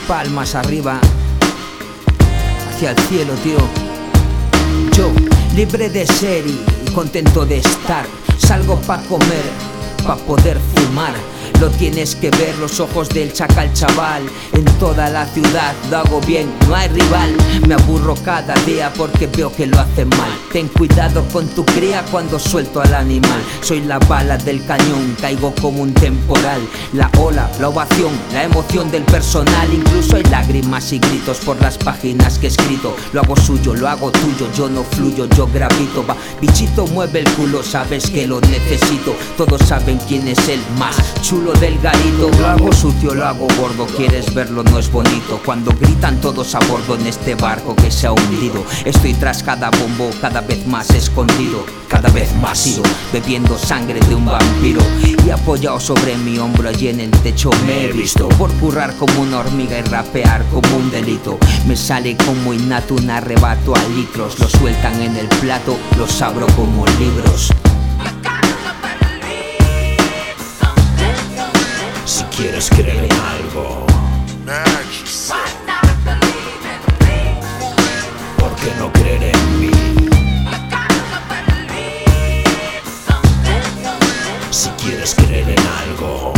palmas arriba, hacia el cielo, tío. Yo, libre de ser y contento de estar. Salgo pa' comer, pa' poder fumar. Lo tienes que ver, los ojos del chacal chaval. En toda la ciudad lo hago bien, no hay rival. Me aburro cada día porque veo que lo hacen mal. Ten cuidado con tu cría cuando suelto al animal. Soy la bala del cañón, caigo como un temporal. La ola, la ovación, la emoción del personal. Incluso hay lágrimas y gritos por las páginas que he escrito. Lo hago suyo, lo hago tuyo, yo no fluyo, yo gravito. Va, bichito mueve el culo, sabes que lo necesito. Todos saben quién es el más chulo del garito. Lo hago sucio, lo hago gordo, quieres verlo, no es bonito. Cuando gritan todos a bordo en este barco que se ha hundido. Estoy tras cada bombo, cada vez más escondido, cada vez más ido, bebiendo sangre de un vampiro. Y apoyado sobre mi hombro allí en el techo me he visto. Por currar como una hormiga y rapear como un delito. Me sale como innato un arrebato a litros. Lo sueltan en el plato, los abro como libros. Si quieres creer en algo, ¿por qué no creer en mí? Si quieres creer en algo,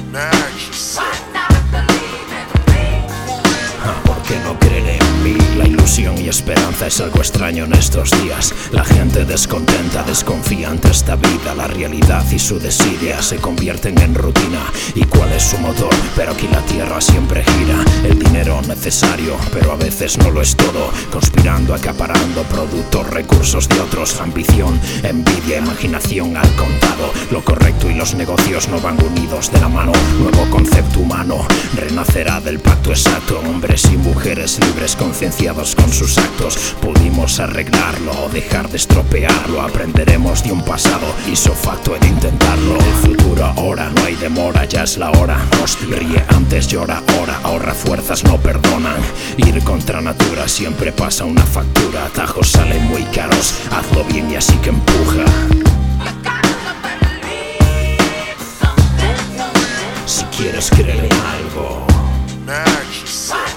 ¿por qué no creer en mí? La ilusión y esperanza es algo extraño en estos días. La gente descontenta, desconfía ante esta vida. La realidad y su desidia se convierten en rutina. ¿Y cuál es su motor? Pero aquí la tierra siempre gira. El dinero necesario, pero a veces no lo es todo. Conspirando, acaparando productos, recursos de otros. Ambición, envidia, imaginación al contado. Lo correcto y los negocios no van unidos de la mano. Nuevo concepto humano renacerá del pacto exacto. Hombres y mujeres libres, concienciados con sus actos. Pudimos arreglarlo o dejar de estropearlo. Aprenderemos de un pasado isofacto de intentarlo. El futuro ahora, no hay demora, ya es la hora. Ríe antes, llora ahora, ahorra fuerzas, no perdonan. Ir contra natura siempre pasa una factura. Atajos salen muy caros, hazlo bien y así que empuja. Si quieres creer en algo,